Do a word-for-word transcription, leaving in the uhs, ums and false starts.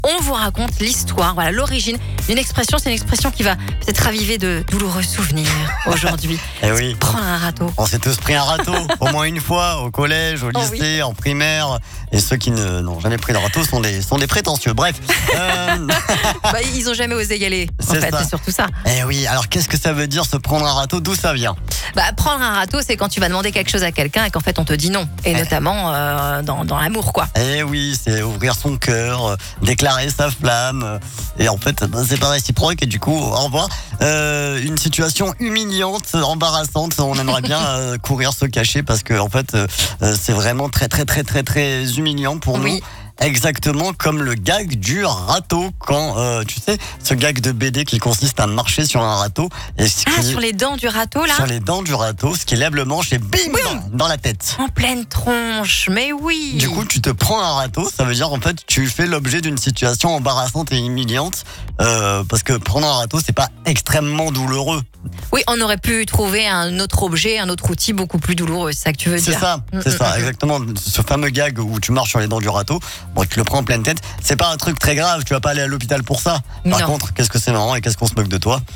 On vous raconte l'histoire, voilà, l'origine d'une expression. C'est une expression qui va peut-être raviver de douloureux souvenirs aujourd'hui. Eh oui. Prendre un râteau. On s'est tous pris un râteau, au moins une fois, au collège, au Oh lycée, oui. en primaire. Et ceux qui ne, n'ont jamais pris de râteau sont des, sont des prétentieux. Bref. Euh... Bah, ils ont jamais osé y aller. En C'est fait, ça. c'est surtout ça. Eh oui, alors qu'est-ce que ça veut dire se prendre un râteau? D'où ça vient? Bah, prendre un râteau, c'est quand tu vas demander quelque chose à quelqu'un et qu'en fait on te dit non. Et Eh. notamment euh, dans, dans l'amour, quoi. Eh oui, c'est ouvrir son cœur, euh, déclarer sa flamme. euh, Et en fait, ben, c'est pas réciproque. Et du coup, au revoir. Euh, une situation humiliante, embarrassante. On aimerait bien euh, courir se cacher parce que en fait, euh, euh, c'est vraiment très, très, très, très, très humiliant pour nous. Oui. Exactement comme le gag du râteau. Quand, euh, tu sais, ce gag de B D qui consiste à marcher sur un râteau. Et ce Ah, qui- sur les dents du râteau, là? sur les dents du râteau, ce qui lève le manche et bim, dans, dans la tête. En pleine tronche, mais oui. Du coup, tu te prends un râteau, ça veut dire en fait tu fais l'objet d'une situation embarrassante et humiliante euh, parce que prendre un râteau c'est pas extrêmement douloureux. Oui, on aurait pu trouver un autre objet, un autre outil beaucoup plus douloureux, c'est ça que tu veux C'est dire. ça, Mm, c'est mm, ça, mm. exactement. Ce fameux gag où tu marches sur les dents du râteau, bon, tu le prends en pleine tête, c'est pas un truc très grave, tu vas pas aller à l'hôpital pour ça. Par Non. contre, qu'est-ce que c'est marrant et qu'est-ce qu'on se moque de toi?